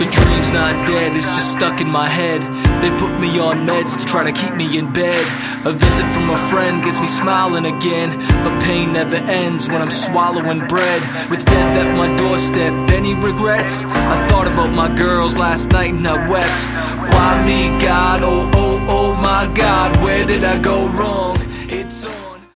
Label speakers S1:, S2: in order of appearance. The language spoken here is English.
S1: The dream's not dead, it's just stuck in my head. They put me on meds to try to keep me in bed. A visit from a friend gets me smiling again, but pain never ends when I'm swallowing bread. With death at my doorstep, any regrets? I thought about my girls last night and I wept. Why me, God? Oh, oh, oh my God, where did I go wrong?